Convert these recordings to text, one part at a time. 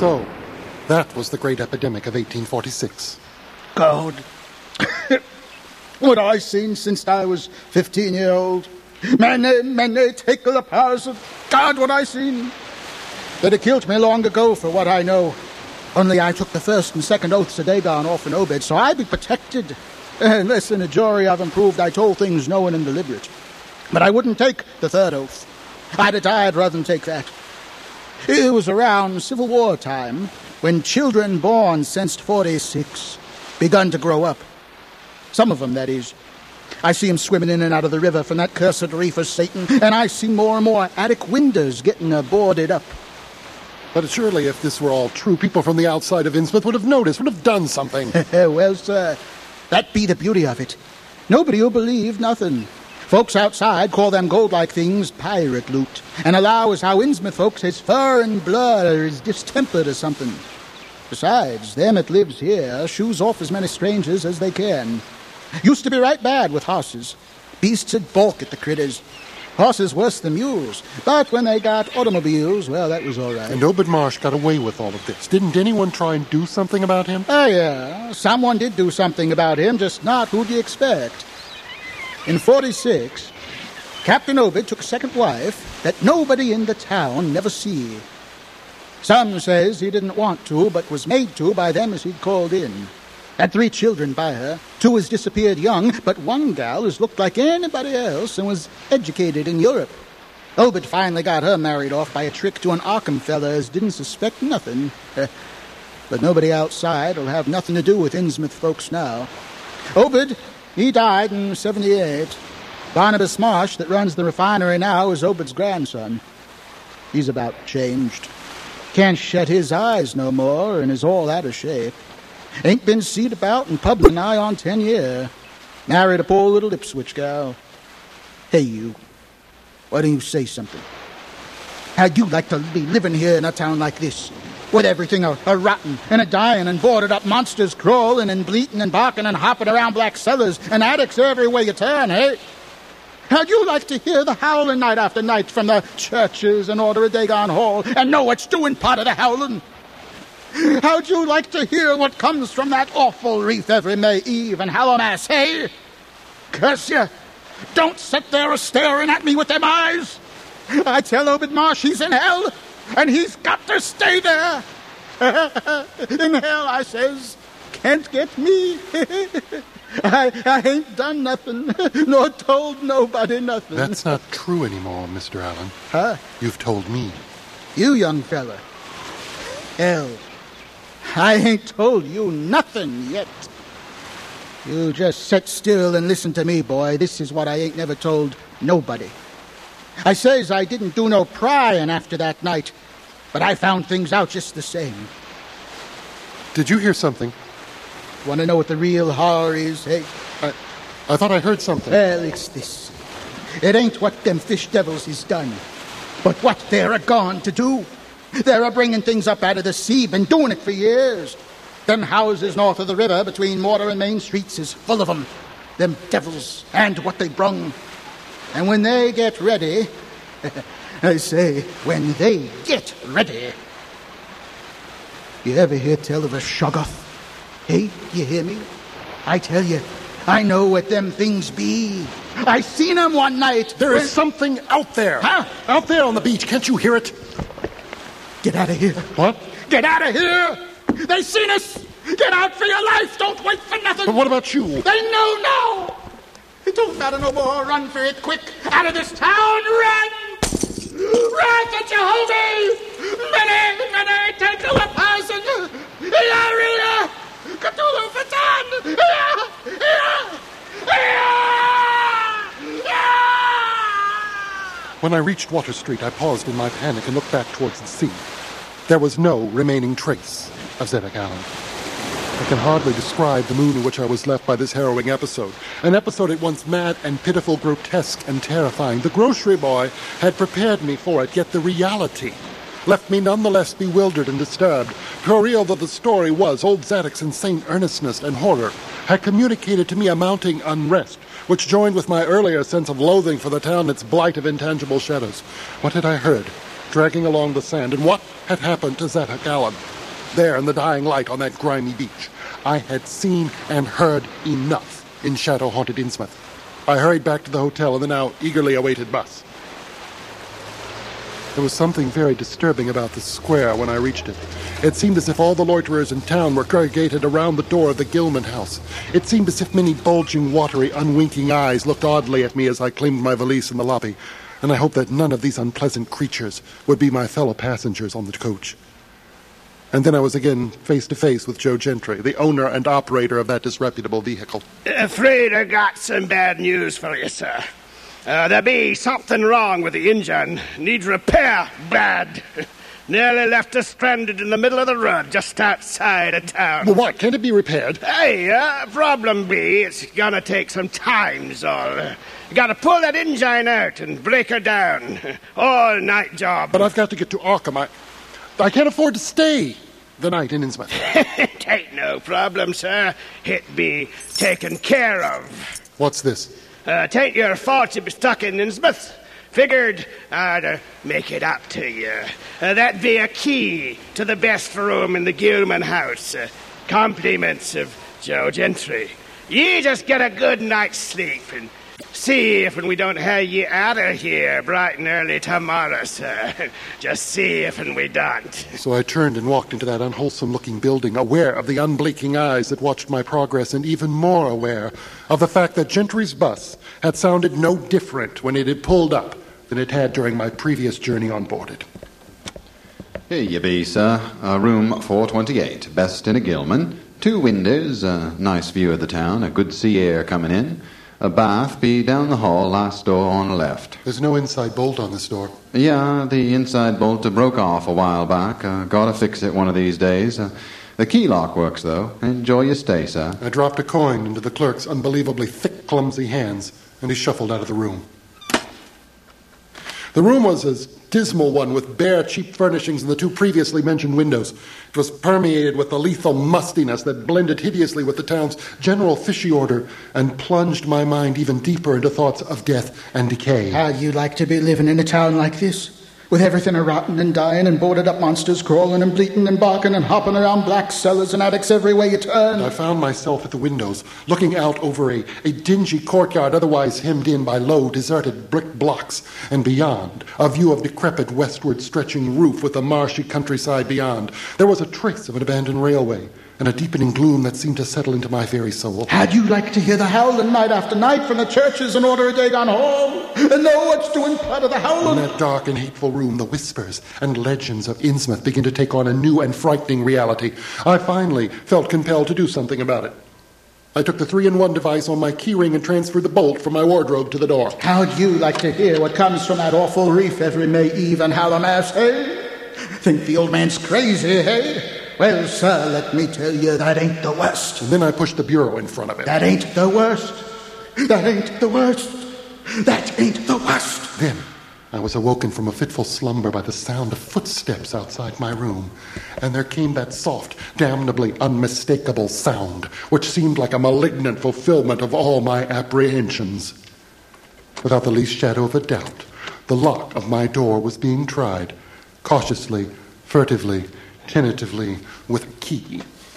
So, that was the great epidemic of 1846. God. What I seen since I was 15-year-old. Many tickle the powers of God, what I seen. They'd have killed me long ago for what I know. Only I took the first and second oaths of Dagon off in Obed, so I'd be protected. Unless in a jury of them proved I told things knowing and deliberate. But I wouldn't take the third oath. I'd have died rather than take that. It was around Civil War time when children born since 46 begun to grow up. Some of them, that is. I see them swimming in and out of the river from that cursed reef of Satan, and I see more and more attic windows getting boarded up. But surely if this were all true, people from the outside of Innsmouth would have noticed, would have done something. Well, sir, that be the beauty of it. Nobody will believe nothing. Folks outside call them gold-like things pirate loot, and allow as how Innsmouth folks has fur and blood or is distempered or something. Besides, them that lives here shoes off as many strangers as they can. Used to be right bad with horses. Beasts would balk at the critters. Horses worse than mules. But when they got automobiles, well, that was all right. And Obed Marsh got away with all of this. Didn't anyone try and do something about him? Oh, yeah. Someone did do something about him, just not who'd you expect. In 46, Captain Obed took a second wife that nobody in the town never see. Some says he didn't want to, but was made to by them as he'd called in. Had 3 children by her. 2 has disappeared young, but one gal has looked like anybody else and was educated in Europe. Obed finally got her married off by a trick to an Arkham fella as didn't suspect nothing. But nobody outside will have nothing to do with Innsmouth folks now. Obed, he died in 78. Barnabas Marsh, that runs the refinery now, is Obed's grandson. He's about changed. Can't shut his eyes no more and is all out of shape. Ain't been seen about in public nigh on 10 year. Married a poor little Ipswich gal. Hey, you. Why don't you say something? How'd you like to be living here in a town like this? With everything a rotten and a dying and boarded up monsters crawling and bleating and barking and hopping around black cellars and attics every way you turn, eh? How'd you like to hear the howling night after night from the churches and order of Dagon Hall and know what's doing part of the howling? How'd you like to hear what comes from that awful reef every May Eve and Hallowmass, hey? Curse you! Don't sit there a-staring at me with them eyes! I tell Obed Marsh he's in hell, and he's got to stay there! In hell, I says, can't get me. I ain't done nothing, nor told nobody nothing. That's not true anymore, Mr. Allen. Huh? You've told me. You, young fella. Hell, I ain't told you nothing yet. You just sit still and listen to me, boy. This is what I ain't never told nobody. I says I didn't do no prying after that night, but I found things out just the same. Did you hear something? Want to know what the real horror is, hey? I thought I heard something. Well, it's this. It ain't what them fish devils is done, but what they're a-gone to do. They're a-bringing things up out of the sea, been doing it for years. Them houses north of the river between Mortar and Main Streets is full of them. Them devils and what they brung. And when they get ready, I say, when they get ready. You ever hear tell of a Shoggoth? Hey, you hear me? I tell you, I know what them things be. I seen them one night. There is something out there. Huh? Out there on the beach. Can't you hear it? Get out of here. What? Get out of here! They seen us! Get out for your life! Don't wait for nothing! But what about you? They know now! It don't matter no more. Run for it quick! Out of this town! Run! Run, get you hold me! Many, take a thousand! Yarina! Cthulhu Fatan! When I reached Water Street, I paused in my panic and looked back towards the sea. There was no remaining trace of Zedek Allen. I can hardly describe the mood in which I was left by this harrowing episode. An episode at once mad and pitiful, grotesque and terrifying. The grocery boy had prepared me for it, yet the reality left me nonetheless bewildered and disturbed. Puerile though the story was, old Zadok's insane earnestness and horror had communicated to me a mounting unrest, which joined with my earlier sense of loathing for the town and its blight of intangible shadows. What had I heard? dragging along the sand, and what had happened to Zeta Gallen? There in the dying light on that grimy beach. I had seen and heard enough in shadow-haunted Innsmouth. I hurried back to the hotel and the now eagerly awaited bus. There was something very disturbing about the square when I reached it. It seemed as if all the loiterers in town were congregated around the door of the Gilman house. It seemed as if many bulging, watery, unwinking eyes looked oddly at me as I claimed my valise in the lobby, and I hoped that none of these unpleasant creatures would be my fellow passengers on the coach. And then I was again face to face with Joe Gentry, the owner and operator of that disreputable vehicle. Afraid I got some bad news for you, sir. There be something wrong with the engine. Needs repair bad. Nearly left us stranded in the middle of the road just outside of town. Well, what? Can't it be repaired? Hey, problem be, it's gonna take some time's all. You gotta pull that engine out and break her down. All night job. But I've got to get to Arkham. I can't afford to stay the night in Innsmouth. It ain't no problem, sir. It be taken care of. What's this? Tain't your fault you be stuck in Innsmouth. Figured I'd make it up to you. That'd be a key to the best room in the Gilman house. Compliments of Joe Gentry. Ye just get a good night's sleep and see if we don't have ye out of here bright and early tomorrow, sir. Just see if we don't. So I turned and walked into that unwholesome-looking building, aware of the unblinking eyes that watched my progress, and even more aware of the fact that Gentry's bus had sounded no different when it had pulled up than it had during my previous journey on board it. Here you be, sir. Room 428, best in a Gilman. 2 windows, a nice view of the town, a good sea air coming in. A bath be down the hall, last door on the left. There's no inside bolt on this door. Yeah, the inside bolt broke off a while back. Gotta fix it one of these days. The key lock works, though. Enjoy your stay, sir. I dropped a coin into the clerk's unbelievably thick, clumsy hands, and he shuffled out of the room. The room was a dismal one with bare, cheap furnishings in the 2 previously mentioned windows. It was permeated with the lethal mustiness that blended hideously with the town's general fishy odor and plunged my mind even deeper into thoughts of death and decay. How'd you like to be living in a town like this? With everything a-rotting and dying and boarded-up monsters crawling and bleating and barking and hopping around black cellars and attics everywhere you turn. I found myself at the windows, looking out over a dingy courtyard otherwise hemmed in by low, deserted brick blocks, and beyond, a view of decrepit westward-stretching roof with the marshy countryside beyond. There was a trace of an abandoned railway, and a deepening gloom that seemed to settle into my very soul. How'd you like to hear the howling night after night from the churches in order a day gone home, and know what's doing part of the howling? In that dark and hateful room, the whispers and legends of Innsmouth begin to take on a new and frightening reality. I finally felt compelled to do something about it. I took the 3-in-1 device on my keyring and transferred the bolt from my wardrobe to the door. How'd you like to hear what comes from that awful reef every May Eve and Hallowmass, hey? Think the old man's crazy, hey? Well, sir, let me tell you, that ain't the worst. And then I pushed the bureau in front of him. That ain't the worst. That ain't the worst. That ain't the worst. Then I was awoken from a fitful slumber by the sound of footsteps outside my room, and there came that soft, damnably unmistakable sound, which seemed like a malignant fulfillment of all my apprehensions. Without the least shadow of a doubt, the lock of my door was being tried, cautiously, furtively, tentatively, with a key.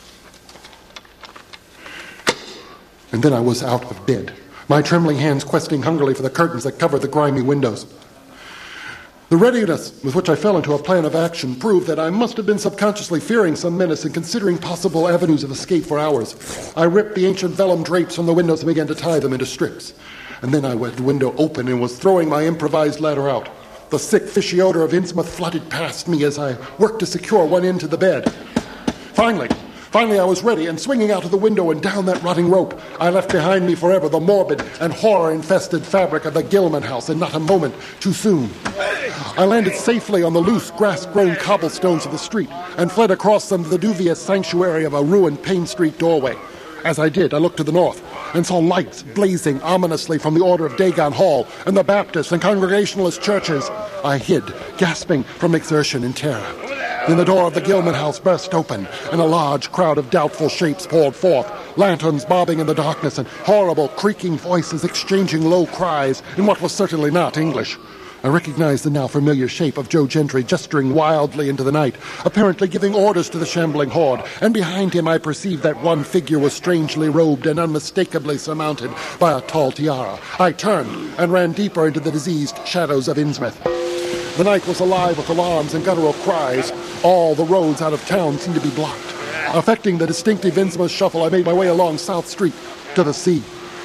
And then I was out of bed, my trembling hands questing hungrily for the curtains that covered the grimy windows. The readiness with which I fell into a plan of action proved that I must have been subconsciously fearing some menace and considering possible avenues of escape for hours. I ripped the ancient vellum drapes from the windows and began to tie them into strips. And then I had the window open and was throwing my improvised ladder out. The sick, fishy odor of Innsmouth flooded past me as I worked to secure one end to the bed. Finally, I was ready, and swinging out of the window and down that rotting rope, I left behind me forever the morbid and horror-infested fabric of the Gilman house, and not a moment too soon. I landed safely on the loose, grass-grown cobblestones of the street and fled across them to the dubious sanctuary of a ruined Payne Street doorway. As I did, I looked to the north and saw lights blazing ominously from the Order of Dagon Hall and the Baptist and Congregationalist churches. I hid, gasping from exertion and terror. Then the door of the Gilman house burst open, and a large crowd of doubtful shapes poured forth, lanterns bobbing in the darkness and horrible creaking voices exchanging low cries in what was certainly not English. I recognized the now familiar shape of Joe Gentry gesturing wildly into the night, apparently giving orders to the shambling horde, and behind him I perceived that one figure was strangely robed and unmistakably surmounted by a tall tiara. I turned and ran deeper into the diseased shadows of Innsmouth. The night was alive with alarms and guttural cries. All the roads out of town seemed to be blocked. Affecting the distinctive Innsmouth shuffle, I made my way along South Street to the sea.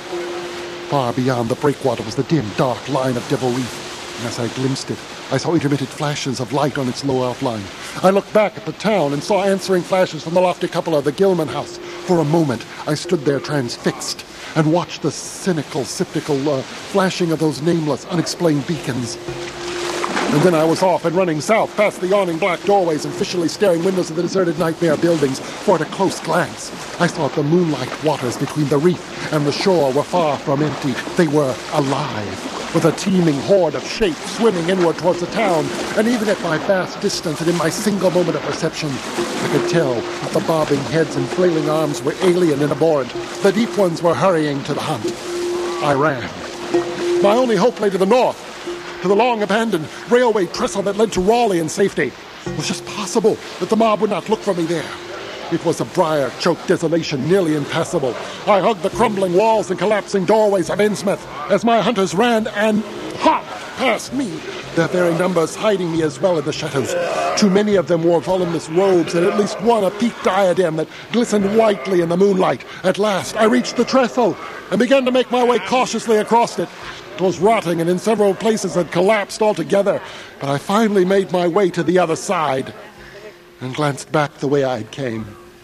Far beyond the breakwater was the dim, dark line of Devil Reef, and as I glimpsed it, I saw intermittent flashes of light on its low outline. I looked back at the town and saw answering flashes from the lofty cupola of the Gilman House. For a moment, I stood there transfixed and watched the cynical, flashing of those nameless, unexplained beacons. And then I was off and running south, past the yawning black doorways and fishily staring windows of the deserted nightmare buildings, for at a close glance, I saw the moonlight waters between the reef and the shore were far from empty. They were alive, with a teeming horde of shapes swimming inward towards the town. And even at my vast distance and in my single moment of perception, I could tell that the bobbing heads and flailing arms were alien and abhorrent. The deep ones were hurrying to the hunt. I ran. My only hope lay to the north, to the long-abandoned railway trestle that led to Raleigh in safety. It was just possible that the mob would not look for me there. It was a briar-choked desolation, nearly impassable. I hugged the crumbling walls and collapsing doorways of Innsmouth as my hunters ran and hopped past me, their very numbers hiding me as well in the shadows. Too many of them wore voluminous robes, and at least one a peaked diadem that glistened whitely in the moonlight. At last, I reached the trestle and began to make my way cautiously across it. It was rotting and in several places had collapsed altogether, but I finally made my way to the other side and glanced back the way I had came.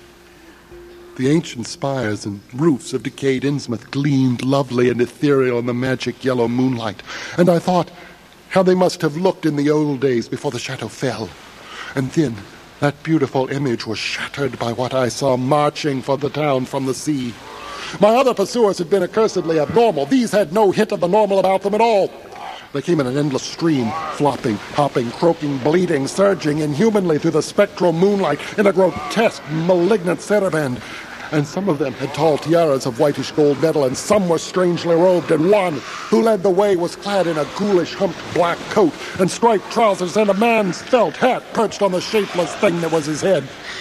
The ancient spires and roofs of decayed Innsmouth gleamed lovely and ethereal in the magic yellow moonlight, and I thought how they must have looked in the old days before the shadow fell. And then that beautiful image was shattered by what I saw marching for the town from the sea. My other pursuers had been accursedly abnormal. These had no hint of the normal about them at all. They came in an endless stream, flopping, hopping, croaking, bleeding, surging inhumanly through the spectral moonlight in a grotesque, malignant saraband. And some of them had tall tiaras of whitish gold metal, and some were strangely robed, and one who led the way was clad in a ghoulish humped black coat and striped trousers and a man's felt hat perched on the shapeless thing that was his head.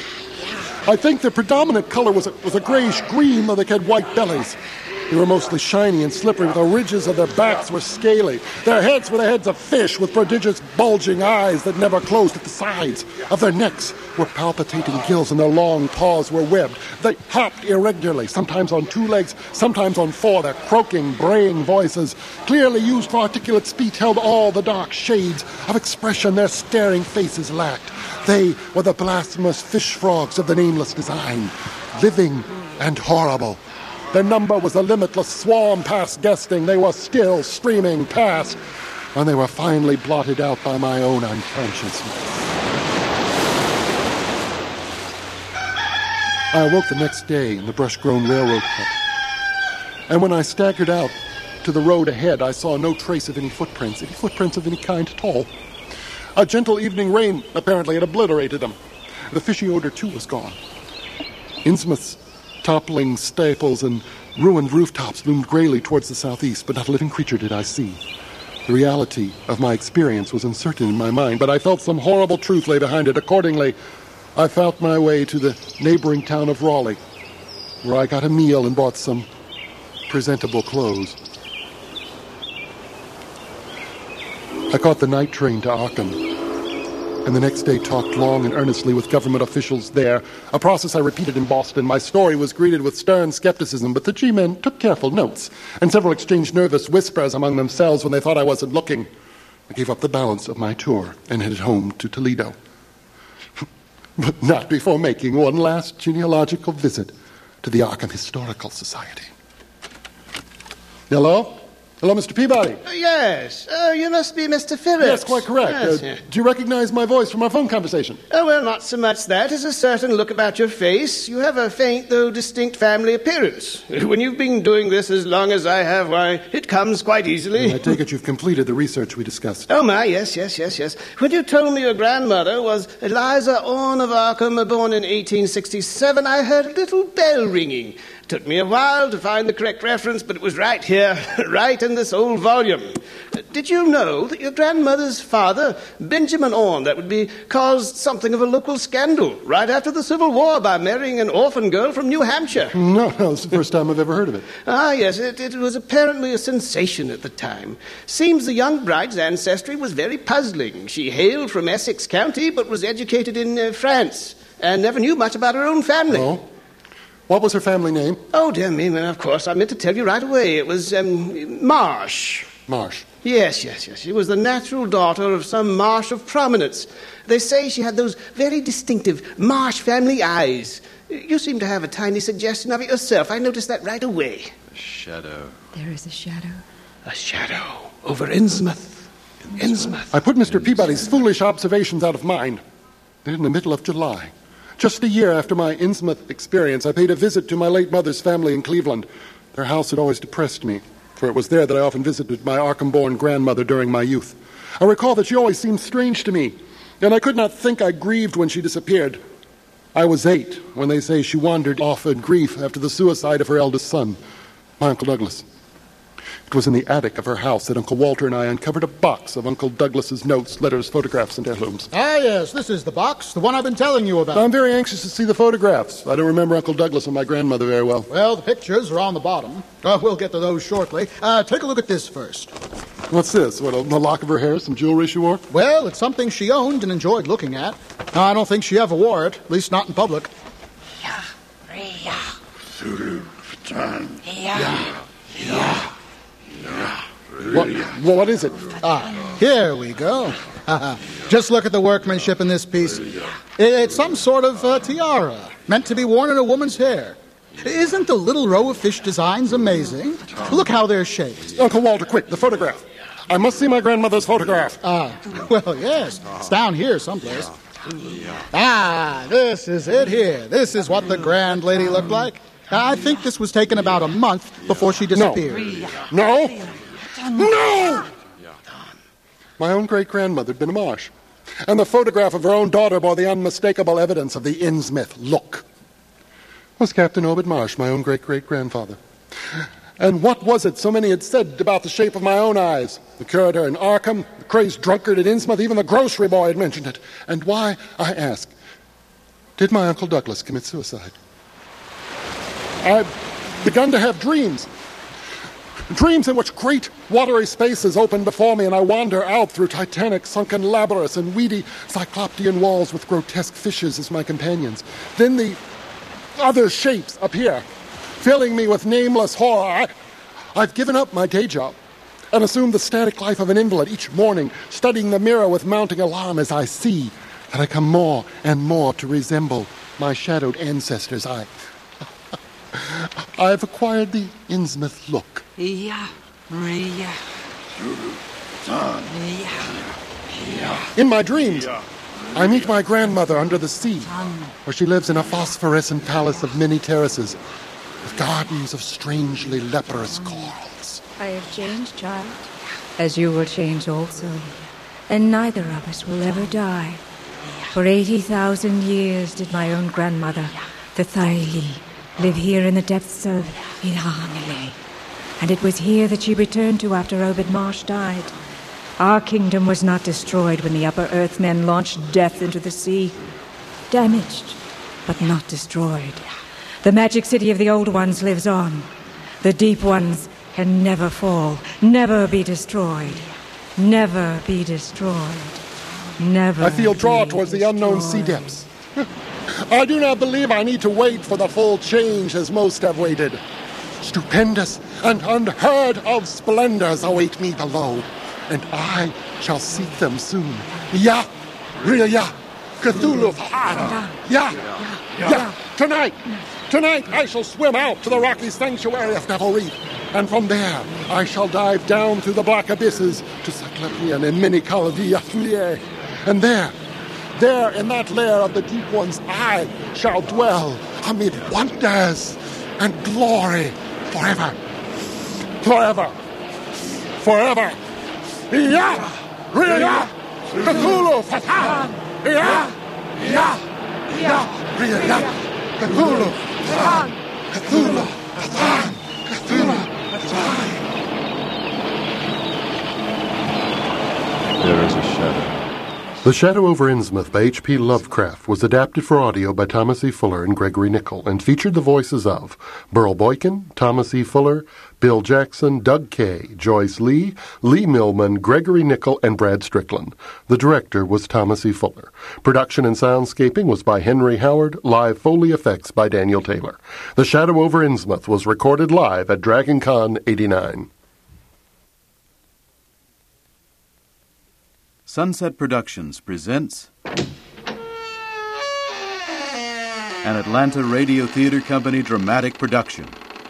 I think their predominant color was a grayish-green, though they had white bellies. They were mostly shiny and slippery, but the ridges of their backs were scaly. Their heads were the heads of fish, with prodigious bulging eyes that never closed at the sides. Of their necks were palpitating gills, and their long paws were webbed. They hopped irregularly, sometimes on 2 legs, sometimes on 4. Their croaking, braying voices, clearly used for articulate speech, held all the dark shades of expression their staring faces lacked. They were the blasphemous fish frogs of the nameless design, living and horrible. Their number was a limitless swarm past guessing. They were still streaming past, and they were finally blotted out by my own unconsciousness. I awoke the next day in the brush-grown railroad cut, and when I staggered out to the road ahead, I saw no trace of any footprints of any kind at all. A gentle evening rain apparently had obliterated them. The fishy odor, too, was gone. Innsmouth's toppling staples and ruined rooftops loomed grayly towards the southeast, but not a living creature did I see. The reality of my experience was uncertain in my mind, but I felt some horrible truth lay behind it. Accordingly, I felt my way to the neighboring town of Raleigh, where I got a meal and bought some presentable clothes. I caught the night train to Arkham, and the next day talked long and earnestly with government officials there, a process I repeated in Boston. My story was greeted with stern skepticism, but the G-men took careful notes, and several exchanged nervous whispers among themselves when they thought I wasn't looking. I gave up the balance of my tour and headed home to Toledo. But not before making one last genealogical visit to the Arkham Historical Society. Hello? Hello, Mr. Peabody. Yes. You must be Mr. Phillips. Yes, quite correct. Yes. Do you recognize my voice from our phone conversation? Oh, well, not so much that as a certain look about your face. You have a faint, though distinct family appearance. When you've been doing this as long as I have, why, it comes quite easily. I take it you've completed the research we discussed. Oh, my, yes. When you told me your grandmother was Eliza Orne of Arkham, born in 1867, I heard a little bell ringing. Took me a while to find the correct reference, but it was right here, right in this old volume. Did you know that your grandmother's father, Benjamin Orne, that would be caused something of a local scandal right after the Civil War by marrying an orphan girl from New Hampshire? No, it's the first time I've ever heard of it. Ah, yes, it was apparently a sensation at the time. Seems the young bride's ancestry was very puzzling. She hailed from Essex County, but was educated in France, and never knew much about her own family. Oh? What was her family name? Oh, dear me, well, of course, I meant to tell you right away. It was, Marsh. Marsh. Yes. She was the natural daughter of some Marsh of prominence. They say she had those very distinctive Marsh family eyes. You seem to have a tiny suggestion of it yourself. I noticed that right away. A shadow. There is a shadow. A shadow over Innsmouth. Innsmouth. I put Mr. Peabody's foolish observations out of mind. Then in the middle of July, just a year after my Innsmouth experience, I paid a visit to my late mother's family in Cleveland. Their house had always depressed me, for it was there that I often visited my Arkham-born grandmother during my youth. I recall that she always seemed strange to me, and I could not think I grieved when she disappeared. I was 8 when they say she wandered off in grief after the suicide of her eldest son, my Uncle Douglas. It was in the attic of her house that Uncle Walter and I uncovered a box of Uncle Douglas's notes, letters, photographs, and heirlooms. Ah, yes, this is the box, the one I've been telling you about. I'm very anxious to see the photographs. I don't remember Uncle Douglas and my grandmother very well. Well, the pictures are on the bottom. We'll get to those shortly. Take a look at this first. What's this? What, a lock of her hair, some jewelry she wore? Well, it's something she owned and enjoyed looking at. I don't think she ever wore it, at least not in public. What is it? Here we go. Just look at the workmanship in this piece. It's some sort of tiara, meant to be worn in a woman's hair. Isn't the little row of fish designs amazing? Look how they're shaped. Uncle Walter, quick, the photograph. I must see my grandmother's photograph. Well, yes, it's down here someplace. This is it here. This is what the grand lady looked like. I think this was taken about a month before she disappeared. No! My own great-grandmother had been a Marsh, and the photograph of her own daughter bore the unmistakable evidence of the Innsmouth look. It was Captain Obed Marsh, my own great-great-grandfather. And what was it so many had said about the shape of my own eyes? The curator in Arkham, the crazed drunkard at Innsmouth, even the grocery boy had mentioned it. And why, I ask, did my Uncle Douglas commit suicide? I've begun to have dreams. Dreams in which great watery spaces open before me, and I wander out through titanic sunken labyrinths and weedy cyclopean walls with grotesque fishes as my companions. Then the other shapes appear, filling me with nameless horror. I've given up my day job and assumed the static life of an invalid each morning, studying the mirror with mounting alarm as I see that I come more and more to resemble my shadowed ancestors. I've acquired the Innsmouth look. In my dreams, I meet my grandmother under the sea, where she lives in a phosphorescent palace of many terraces, with gardens of strangely leprous corals. I have changed, child, as you will change also, and neither of us will ever die. For 80,000 years did my own grandmother, the Thaili, live here in the depths of Ilhanile, and it was here that she returned to after Obed Marsh died. Our kingdom was not destroyed when the Upper Earthmen launched death into the sea. Damaged, but not destroyed. The magic city of the Old Ones lives on. The Deep Ones can never fall, never be destroyed. Never be destroyed. Never. I feel drawn towards the unknown sea depths. I do not believe I need to wait for the full change as most have waited. Stupendous and unheard of splendors await me below, and I shall seek them soon. Ya, Ria, Cthulhu. Ya. Tonight I shall swim out to the rocky sanctuary of Devil Reef, and from there I shall dive down through the black abysses to Cyclopean and Mini-Colored Yaflier. And there in that lair of the Deep Ones, I shall dwell amid wonders and glory forever. Ya, Ria, Cthulhu, Fatan. Ya, Ria, Cthulhu, Fatan. Cthulhu! Cthulhu! Cthulhu! There is a shadow. The Shadow over Innsmouth by H.P. Lovecraft was adapted for audio by Thomas E. Fuller and Gregory Nickel and featured the voices of Burl Boykin, Thomas E. Fuller, Bill Jackson, Doug Kay, Joyce Lee, Lee Millman, Gregory Nickel, and Brad Strickland. The director was Thomas E. Fuller. Production and soundscaping was by Henry Howard, live Foley effects by Daniel Taylor. The Shadow over Innsmouth was recorded live at Dragon Con 89. Sunset Productions presents an Atlanta Radio Theater Company dramatic production.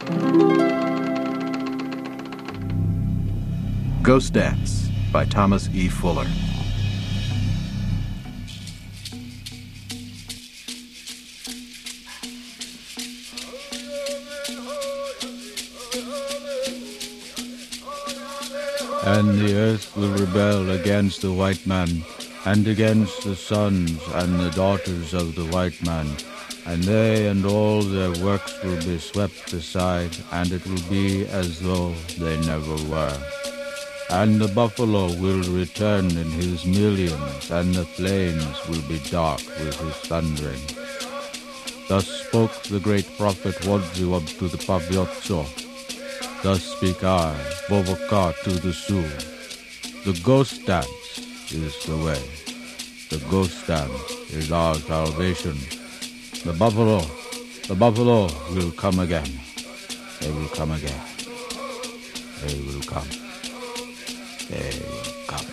Ghost Dance by Thomas E. Fuller. And the earth will rebel against the white man, and against the sons and the daughters of the white man, and they and all their works will be swept aside, and it will be as though they never were. And the buffalo will return in his millions, and the flames will be dark with his thundering. Thus spoke the great prophet Wodziwob to the Paviotso. Thus speak I, Vovoka, to the Sioux. The ghost dance is the way. The ghost dance is our salvation. The buffalo will come again. They will come again. They will come. They will come.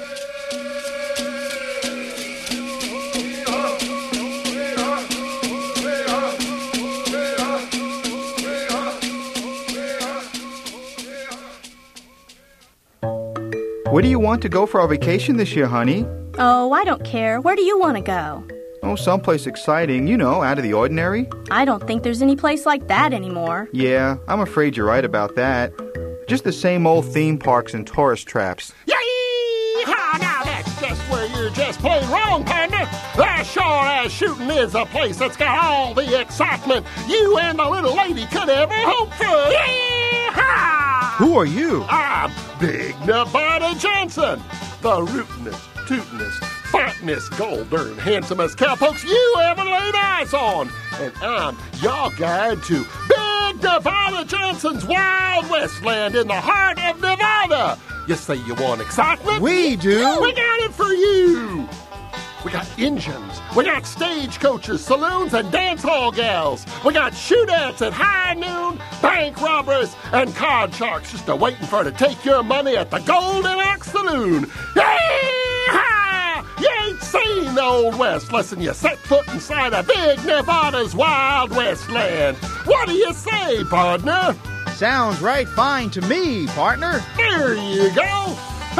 Where do you want to go for our vacation this year, honey? Oh, I don't care. Where do you want to go? Oh, someplace exciting, out of the ordinary. I don't think there's any place like that anymore. Yeah, I'm afraid you're right about that. Just the same old theme parks and tourist traps. Yee-haw! Now that's just where you're just plain wrong, partner. As sure as shooting is a place that's got all the excitement you and the little lady could ever hope for. Yee-haw! Who are you? I'm Big Nevada Johnson, the rootinest, tootinest, finest, gold-darn, handsomest cowpokes you ever laid eyes on. And I'm your guide to Big Nevada Johnson's Wild West Land in the heart of Nevada. You say you want excitement? We do. We got it for you. We got engines. We got stagecoaches, saloons, and dance hall gals. We got shootouts at high noon, bank robbers, and card sharks just waiting for to take your money at the Golden Ox Saloon. Yee-haw! You ain't seen the Old West unless you set foot inside of Big Nevada's Wild West Land. What do you say, partner? Sounds right fine to me, partner. There you go.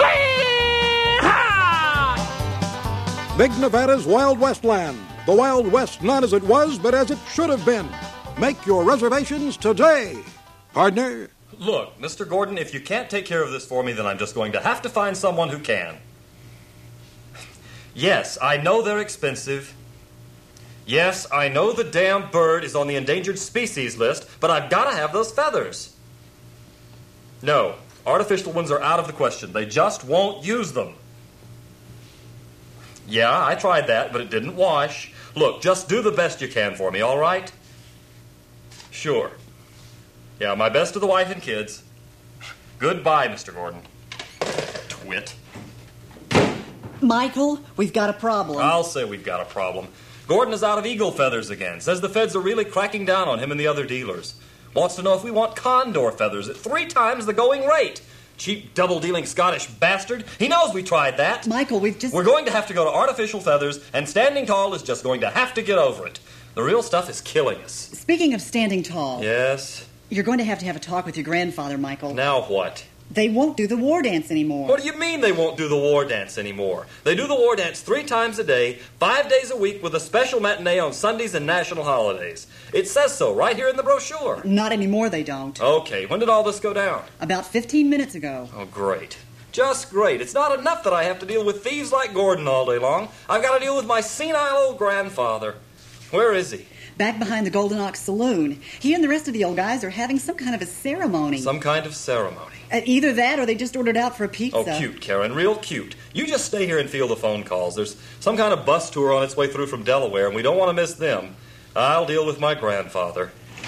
Big Nevada's Wild West Land. The Wild West not as it was, but as it should have been. Make your reservations today. Partner? Look, Mr. Gordon, if you can't take care of this for me, then I'm just going to have to find someone who can. Yes, I know they're expensive. Yes, I know the damn bird is on the endangered species list, but I've got to have those feathers. No, artificial ones are out of the question. They just won't use them. Yeah, I tried that, but it didn't wash. Look, just do the best you can for me, all right? Sure. Yeah, my best to the wife and kids. Goodbye, Mr. Gordon. Twit. Michael, we've got a problem. I'll say we've got a problem. Gordon is out of eagle feathers again. Says the feds are really cracking down on him and the other dealers. Wants to know if we want condor feathers at 3 times the going rate. Cheap, double-dealing Scottish bastard. He knows we tried that. Michael, we're going to have to go to artificial feathers, and Standing Tall is just going to have to get over it. The real stuff is killing us. Speaking of Standing Tall... Yes? You're going to have a talk with your grandfather, Michael. Now what? They won't do the war dance anymore. What do you mean they won't do the war dance anymore? They do the war dance 3 times a day, 5 days a week, with a special matinee on Sundays and national holidays. It says so right here in the brochure. Not anymore, they don't. Okay, when did all this go down? About 15 minutes ago. Oh, great. Just great. It's not enough that I have to deal with thieves like Gordon all day long. I've got to deal with my senile old grandfather. Where is he? back behind the Golden Ox Saloon. He and the rest of the old guys are having some kind of a ceremony. Some kind of ceremony. Either that or they just ordered out for a pizza. Oh, cute, Karen, real cute. You just stay here and feel the phone calls. There's some kind of bus tour on its way through from Delaware, and we don't want to miss them. I'll deal with my grandfather.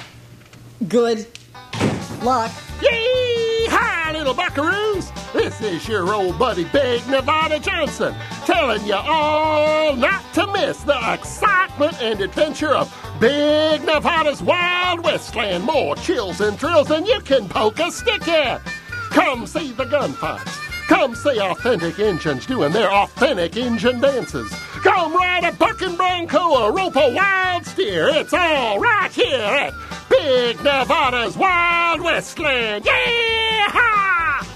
Good luck. Yee-hi, little buckaroos! This is your old buddy Big Nevada Johnson, telling you all not to miss the excitement and adventure of Big Nevada's Wild Westland. More chills and thrills than you can poke a stick at. Come see the gunfights. Come see authentic Injuns doing their authentic Injun dances. Come ride a bucking bronco or rope a wild steer. It's all right here at Big Nevada's Wild Westland. Yeah!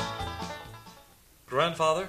Grandfather?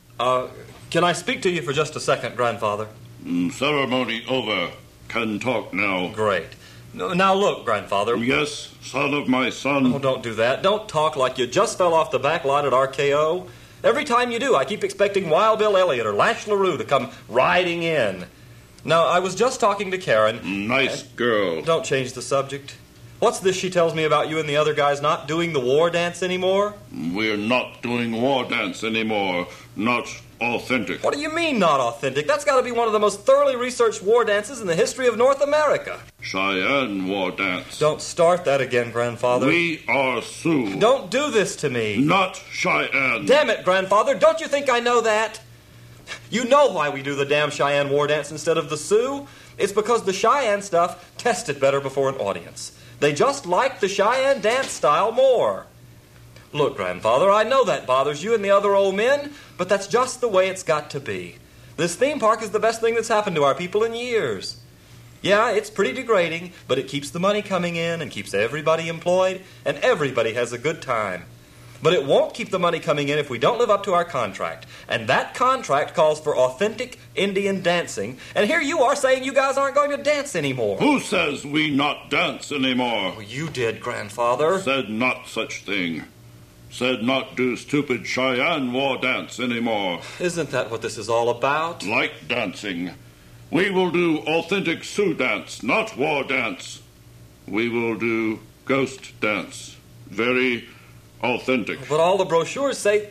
Can I speak to you for just a second, Grandfather? Ceremony over. Can talk now. Great. Now look, Grandfather. Yes, son of my son. Oh, don't do that. Don't talk like you just fell off the back lot at RKO. Every time you do, I keep expecting Wild Bill Elliott or Lash LaRue to come riding in. Now, I was just talking to Karen. Nice girl. Don't change the subject. What's this she tells me about you and the other guys not doing the war dance anymore? We're not doing war dance anymore. Not authentic. What do you mean, not authentic? That's got to be one of the most thoroughly researched war dances in the history of North America. Cheyenne war dance. Don't start that again, Grandfather. We are Sioux. Don't do this to me. Not Cheyenne. Damn it, Grandfather. Don't you think I know that? You know why we do the damn Cheyenne war dance instead of the Sioux. It's because the Cheyenne stuff tested better before an audience. They just like the Cheyenne dance style more. Look, Grandfather, I know that bothers you and the other old men, but that's just the way it's got to be. This theme park is the best thing that's happened to our people in years. Yeah, it's pretty degrading, but it keeps the money coming in and keeps everybody employed, and everybody has a good time. But it won't keep the money coming in if we don't live up to our contract. And that contract calls for authentic Indian dancing. And here you are saying you guys aren't going to dance anymore. Who says we not dance anymore? Well, you did, Grandfather. Said not such thing. Said not do stupid Cheyenne war dance anymore. Isn't that what this is all about? Like dancing. We will do authentic Sioux dance, not war dance. We will do ghost dance. Very authentic. But all the brochures say...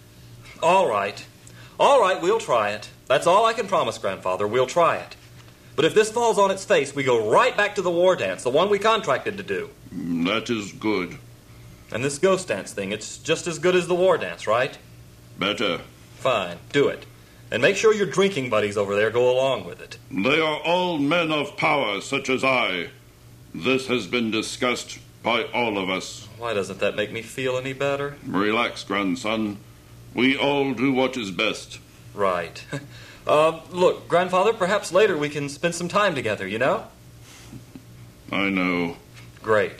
All right, we'll try it. That's all I can promise, Grandfather. We'll try it. But if this falls on its face, we go right back to the war dance, the one we contracted to do. That is good. And this ghost dance thing, it's just as good as the war dance, right? Better. Fine, do it. And make sure your drinking buddies over there go along with it. They are all men of power, such as I. This has been discussed by all of us. Why doesn't that make me feel any better? Relax, grandson. We all do what is best. Right. Look, Grandfather, perhaps later we can spend some time together, you know? I know. Great.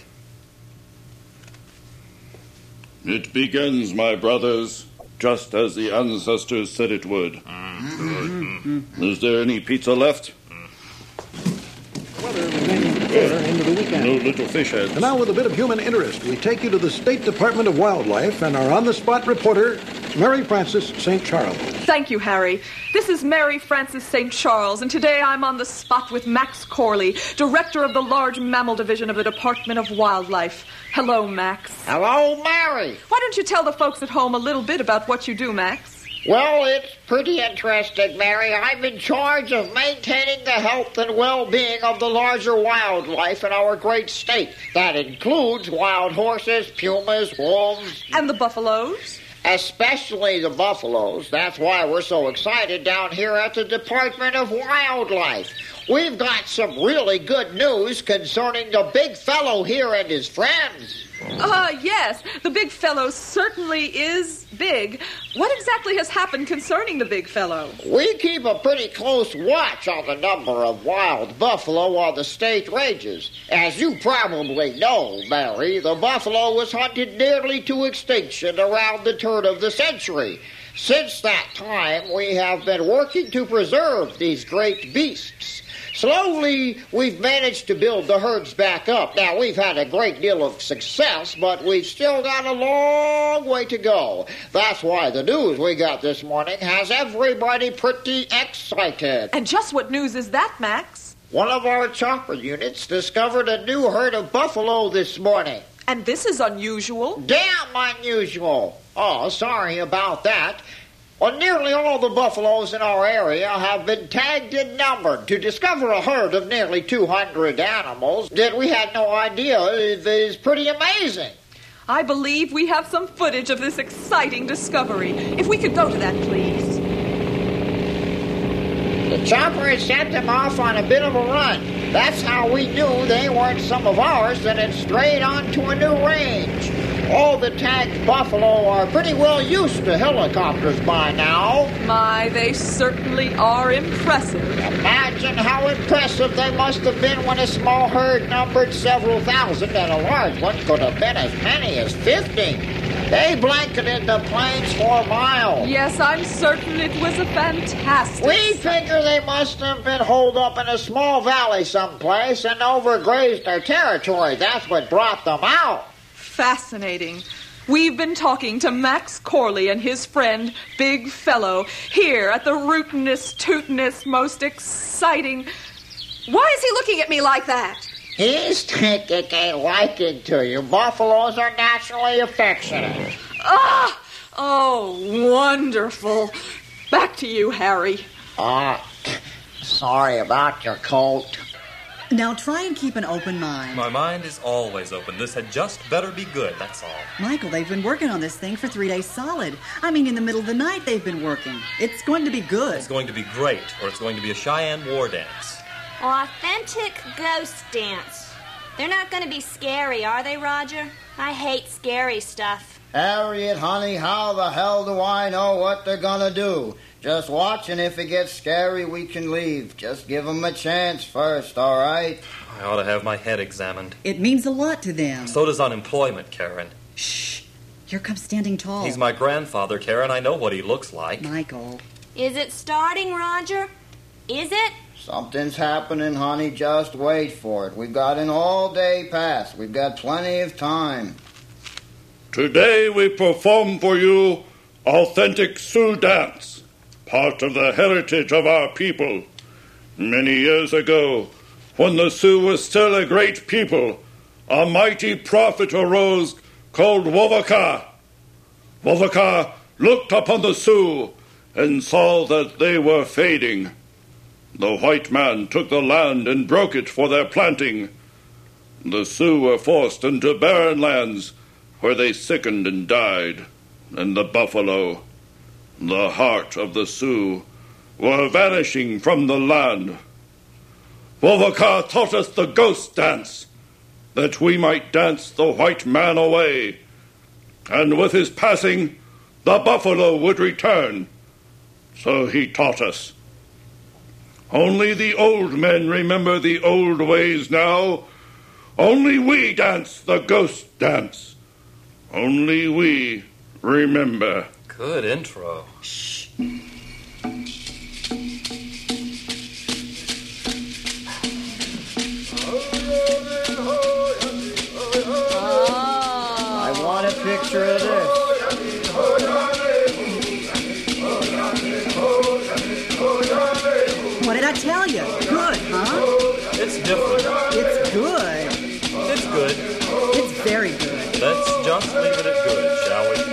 It begins, my brothers, just as the ancestors said it would. Mm-hmm. Is there any pizza left? Weather remaining fair into the weekend. No little fish heads. And now with a bit of human interest, we take you to the State Department of Wildlife and our on-the-spot reporter, Mary Frances St. Charles. Thank you, Harry. This is Mary Frances St. Charles, and today I'm on the spot with Max Corley, Director of the Large Mammal Division of the Department of Wildlife. Hello, Max. Hello, Mary. Why don't you tell the folks at home a little bit about what you do, Max? Well, it's pretty interesting, Mary. I'm in charge of maintaining the health and well-being of the larger wildlife in our great state. That includes wild horses, pumas, wolves. And the buffaloes? Especially the buffaloes. That's why we're so excited down here at the Department of Wildlife. We've got some really good news concerning the big fellow here and his friends. Yes, the big fellow certainly is big. What exactly has happened concerning the big fellow? We keep a pretty close watch on the number of wild buffalo on the state ranges. As you probably know, Mary, the buffalo was hunted nearly to extinction around the turn of the century. Since that time, we have been working to preserve these great beasts. Slowly, we've managed to build the herds back up. Now, we've had a great deal of success, but we've still got a long way to go. That's why the news we got this morning has everybody pretty excited. And just what news is that, Max? One of our chopper units discovered a new herd of buffalo this morning. And this is unusual. Damn unusual. Oh, sorry about that. Well, nearly all the buffaloes in our area have been tagged and numbered. To discover a herd of nearly 200 animals that we had no idea is pretty amazing. I believe we have some footage of this exciting discovery. If we could go to that, please. The chopper had sent them off on a bit of a run. That's how we knew they weren't some of ours that had strayed onto a new range. All the tagged buffalo are pretty well used to helicopters by now. My, they certainly are impressive. Imagine how impressive they must have been when a small herd numbered several thousand and a large one could have been as many as 50. They blanketed the plains for miles. Yes, I'm certain it was a fantastic... We figure they must have been holed up in a small valley someplace and overgrazed their territory. That's what brought them out. Fascinating. We've been talking to Max Corley and his friend, Big Fellow, here at the rootinest, tootinest, most exciting... Why is he looking at me like that? He's taking a liking to you. Buffaloes are naturally affectionate. Ah! Oh, wonderful. Back to you, Harry. Sorry about your coat. Now try and keep an open mind. My mind is always open. This had just better be good, that's all. Michael, they've been working on this thing for 3 days solid. I mean, in the middle of the night they've been working. It's going to be good. It's going to be great, or it's going to be a Cheyenne war dance. Authentic ghost dance. They're not going to be scary, are they, Roger? I hate scary stuff. Harriet, honey, how the hell do I know what they're going to do? Just watch, and if it gets scary, we can leave. Just give them a chance first, all right? I ought to have my head examined. It means a lot to them. So does unemployment, Karen. Shh. Here comes Standing Tall. He's my grandfather, Karen. I know what he looks like. Michael. Is it starting, Roger? Is it? Something's happening, honey. Just wait for it. We've got an all-day pass. We've got plenty of time. Today we perform for you authentic Sioux dance, part of the heritage of our people. Many years ago, when the Sioux was still a great people, a mighty prophet arose called Wovaka. Wovaka looked upon the Sioux and saw that they were fading. The white man took the land and broke it for their planting. The Sioux were forced into barren lands where they sickened and died, and the buffalo, the heart of the Sioux, were vanishing from the land. Wovaka taught us the ghost dance, that we might dance the white man away, and with his passing, the buffalo would return. So he taught us. Only the old men remember the old ways now. Only we dance the ghost dance. Only we remember. Good intro. Shh. I want a picture of this. What did I tell you? Good, huh? It's different. It's good. It's good. It's very good. Let's just leave it at good, shall we?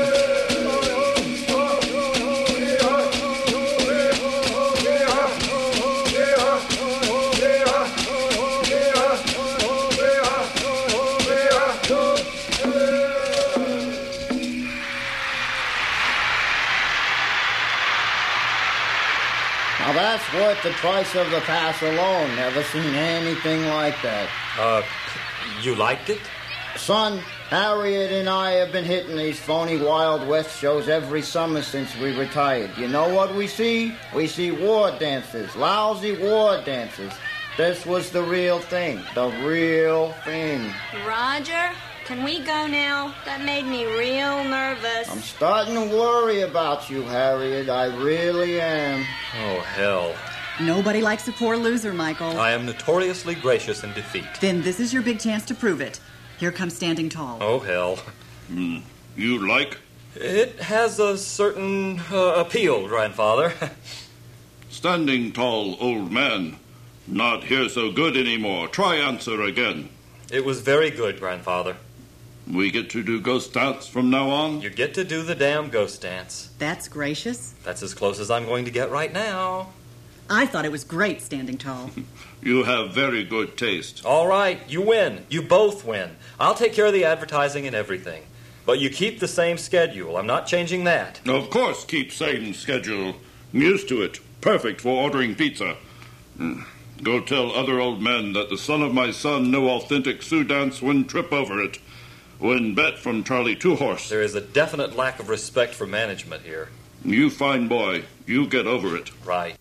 Now that's worth the price of the pass alone. Never seen anything like that. You liked it? Son, Harriet and I have been hitting these phony Wild West shows every summer since we retired. You know what we see? We see war dances, lousy war dances. This was the real thing, the real thing. Roger, can we go now? That made me real nervous. I'm starting to worry about you, Harriet. I really am. Oh, hell. Nobody likes a poor loser, Michael. I am notoriously gracious in defeat. Then this is your big chance to prove it. Here comes Standing Tall. Oh, hell. You like? It has a certain appeal, Grandfather. Standing Tall, old man. Not hear so good anymore. Try answer again. It was very good, Grandfather. We get to do ghost dance from now on? You get to do the damn ghost dance. That's gracious. That's as close as I'm going to get right now. I thought it was great, Standing Tall. You have very good taste. All right, you win. You both win. I'll take care of the advertising and everything. But you keep the same schedule. I'm not changing that. Of course, keep same schedule. I'm used to it. Perfect for ordering pizza. Go tell other old men that the son of my son, no authentic Sioux dance, wouldn't trip over it. Win bet from Charlie Two Horse. There is a definite lack of respect for management here. You fine boy. You get over it. Right.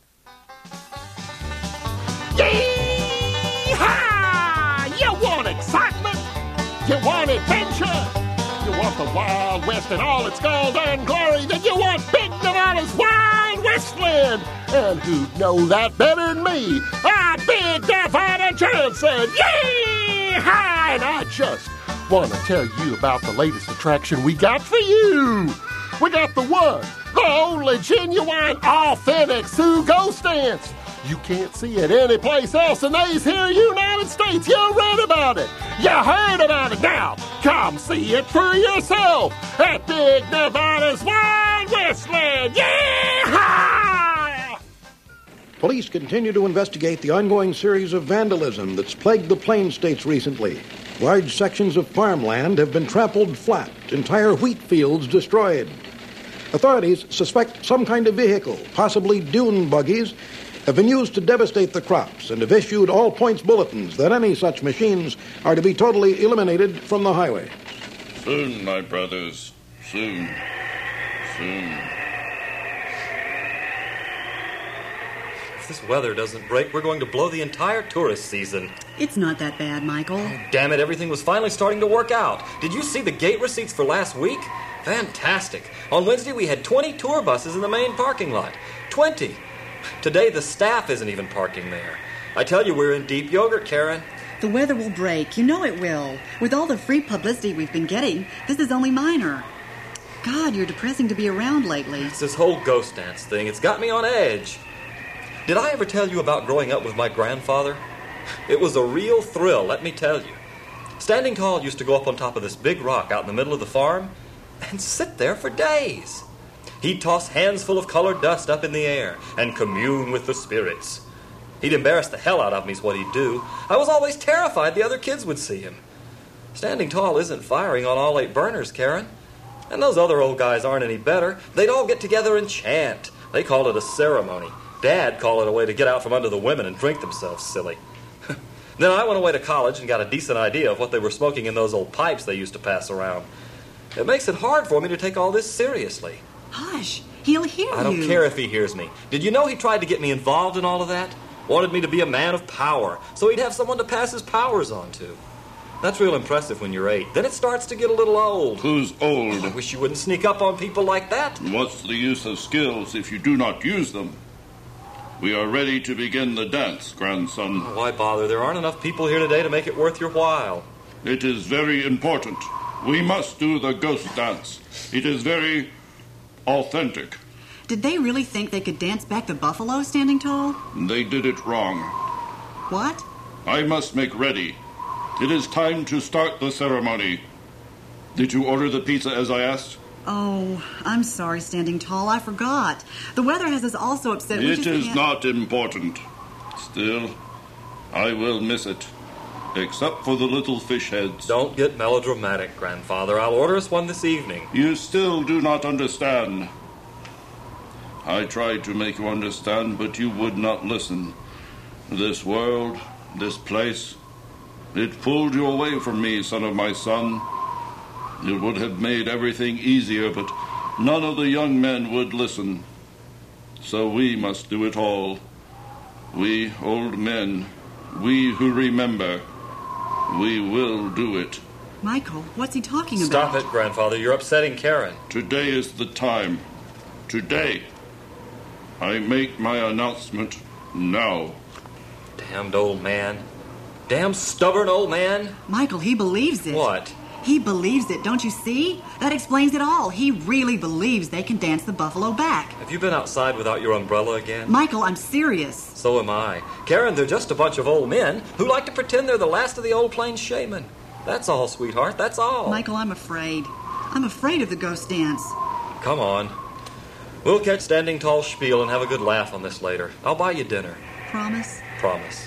Yee-haw! You want excitement? You want adventure? You want the Wild West and all its gold and glory? Then you want Big Nevada's Wild Westland. And who'd know that better than me? I'm Big Nevada Johnson. Yee-haw! And I just want to tell you about the latest attraction we got for you. We got the one, the only genuine, authentic Sioux ghost dance. You can't see it anyplace else in these here United States. You read about it. You heard about it. Now, come see it for yourself at Big Nevada's Wild Westland. Yeah! Police continue to investigate the ongoing series of vandalism that's plagued the Plain States recently. Large sections of farmland have been trampled flat, entire wheat fields destroyed. Authorities suspect some kind of vehicle, possibly dune buggies, have been used to devastate the crops and have issued all points bulletins that any such machines are to be totally eliminated from the highway. Soon, my brothers. Soon. Soon. If this weather doesn't break, we're going to blow the entire tourist season. It's not that bad, Michael. Oh, damn it, everything was finally starting to work out. Did you see the gate receipts for last week? Fantastic. On Wednesday, we had 20 tour buses in the main parking lot. 20. Today, the staff isn't even parking there. I tell you, we're in deep yogurt, Karen. The weather will break. You know it will. With all the free publicity we've been getting, this is only minor. God, you're depressing to be around lately. It's this whole ghost dance thing. It's got me on edge. Did I ever tell you about growing up with my grandfather? It was a real thrill, let me tell you. Standing Tall used to go up on top of this big rock out in the middle of the farm and sit there for days. He'd toss hands full of colored dust up in the air and commune with the spirits. He'd embarrass the hell out of me is what he'd do. I was always terrified the other kids would see him. Standing Tall isn't firing on all 8 burners, Karen. And those other old guys aren't any better. They'd all get together and chant. They called it a ceremony. Dad called it a way to get out from under the women and drink themselves silly. Then I went away to college and got a decent idea of what they were smoking in those old pipes they used to pass around. It makes it hard for me to take all this seriously. Hush, he'll hear you. I don't care if he hears me. Did you know he tried to get me involved in all of that? Wanted me to be a man of power, so he'd have someone to pass his powers on to. That's real impressive when you're 8. Then it starts to get a little old. Who's old? I wish you wouldn't sneak up on people like that. What's the use of skills if you do not use them? We are ready to begin the dance, grandson. Why bother? There aren't enough people here today to make it worth your while. It is very important. We must do the ghost dance. It is very authentic. Did they really think they could dance back the buffalo, Standing Tall? They did it wrong. What? I must make ready. It is time to start the ceremony. Did you order the pizza as I asked? Oh, I'm sorry, Standing Tall. I forgot. The weather has us all so upset. It is not important. Still, I will miss it. Except for the little fish heads. Don't get melodramatic, Grandfather. I'll order us one this evening. You still do not understand. I tried to make you understand, but you would not listen. This world, this place, it pulled you away from me, son of my son. It would have made everything easier, but none of the young men would listen. So we must do it all. We old men, we who remember, we will do it. Michael, what's he talking about? Stop it, Grandfather. You're upsetting Karen. Today is the time. Today. I make my announcement now. Damned old man. Damn stubborn old man. Michael, he believes it. What? He believes it, don't you see? That explains it all. He really believes they can dance the buffalo back. Have you been outside without your umbrella again? Michael, I'm serious. So am I. Karen, they're just a bunch of old men who like to pretend they're the last of the old plains shaman. That's all, sweetheart, that's all. Michael, I'm afraid. I'm afraid of the ghost dance. Come on. We'll catch Standing Tall Spiel and have a good laugh on this later. I'll buy you dinner. Promise? Promise.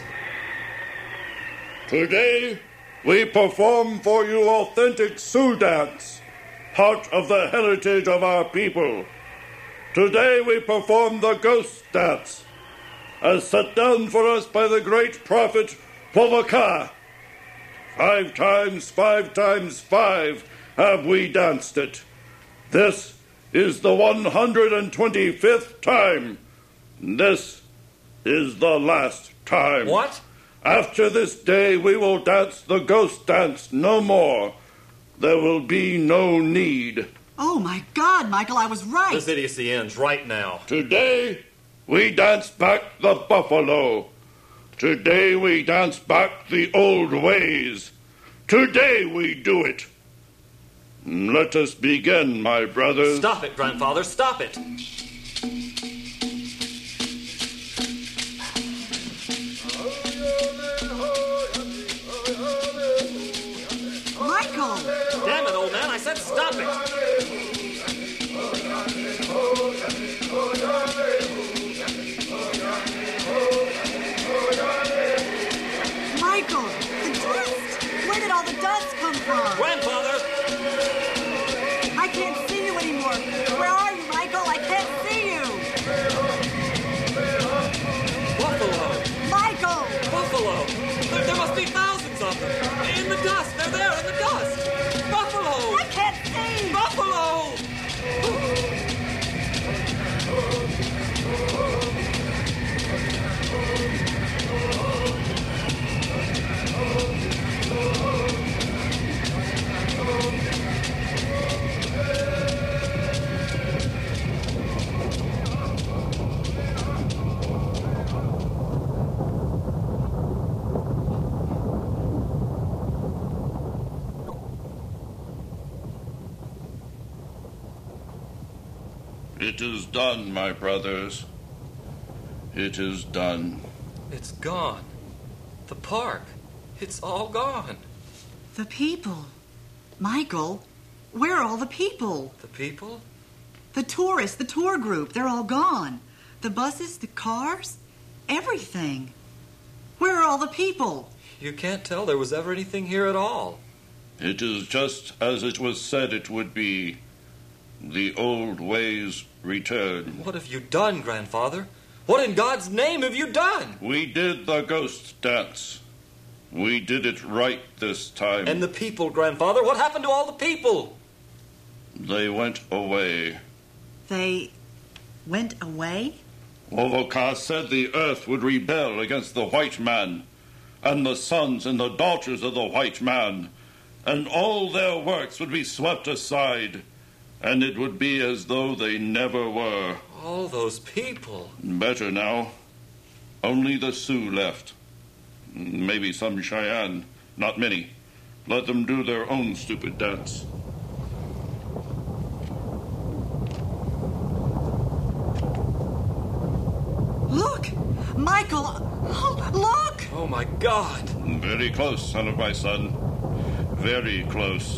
Today, we perform for you authentic Sioux dance, part of the heritage of our people. Today we perform the ghost dance, as set down for us by the great prophet Povaka. 5 times 5 times 5 have we danced it. This is the 125th time. This is the last time. What? After this day, we will dance the ghost dance no more. There will be no need. Oh, my God, Michael, I was right. This idiocy ends right now. Today, we dance back the buffalo. Today, we dance back the old ways. Today, we do it. Let us begin, my brothers. Stop it, grandfather, stop it. Michael! Damn it, old man, I said stop it! Michael! The dust! Where did all the dust come from? Grandfather! I can't see you anymore. Where are you, Michael? I can't see you! Buffalo! Michael! Buffalo! There must be thousands of them! In the dust! They're there in the dust! Buffalo! I can't see! Buffalo! It is done, my brothers. It is done. It's gone. The park. It's all gone. The people. Michael, where are all the people? The people? The tourists, the tour group, they're all gone. The buses, the cars, everything. Where are all the people? You can't tell there was ever anything here at all. It is just as it was said it would be. The old ways return. What have you done, grandfather? What in God's name have you done? We did the ghost dance. We did it right this time. And the people, grandfather? What happened to all the people? They went away. They went away? Wovoka said the earth would rebel against the white man, and the sons and the daughters of the white man, and all their works would be swept aside, and it would be as though they never were. All those people. Better now. Only the Sioux left. Maybe some Cheyenne. Not many. Let them do their own stupid dance. Look! Michael! Oh, look! Oh, my God! Very close, son of my son. Very close.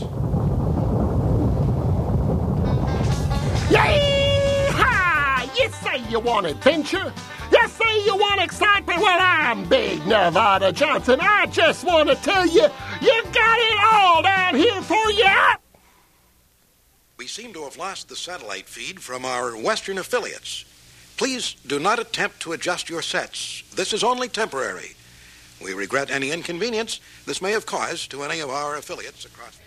Yee-haw! You say you want adventure? You say you want excitement? Well, I'm Big Nevada Johnson. I just want to tell you, you got it all down here for you. We seem to have lost the satellite feed from our Western affiliates. Please do not attempt to adjust your sets. This is only temporary. We regret any inconvenience this may have caused to any of our affiliates across...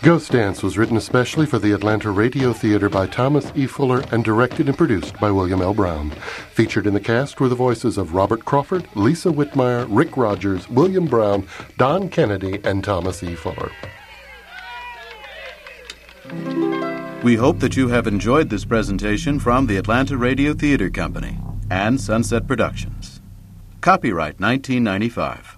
Ghost Dance was written especially for the Atlanta Radio Theater by Thomas E. Fuller and directed and produced by William L. Brown. Featured in the cast were the voices of Robert Crawford, Lisa Whitmire, Rick Rogers, William Brown, Don Kennedy, and Thomas E. Fuller. We hope that you have enjoyed this presentation from the Atlanta Radio Theater Company and Sunset Productions. Copyright 1995.